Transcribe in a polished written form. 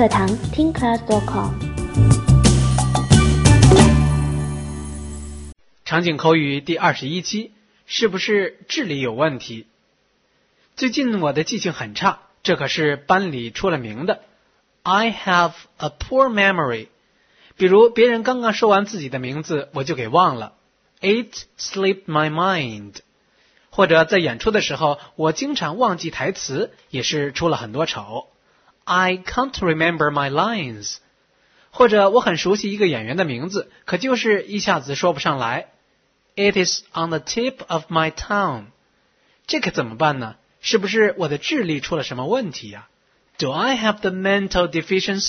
课堂听 class.com。 场景口语第21期，是不是智力有问题？最近我的记性很差，这可是班里出了名的。I have a poor memory。比如别人刚刚说完自己的名字，我就给忘了。It slipped my mind。或者在演出的时候，我经常忘记台词，也是出了很多丑。I can't remember my lines。或者我很熟悉一个演员的名字，可就是一下子说不上来。It is on the tip of my tongue。这可怎么办呢？是不是我的智力出了什么问题呀？Do I have the mental deficiency？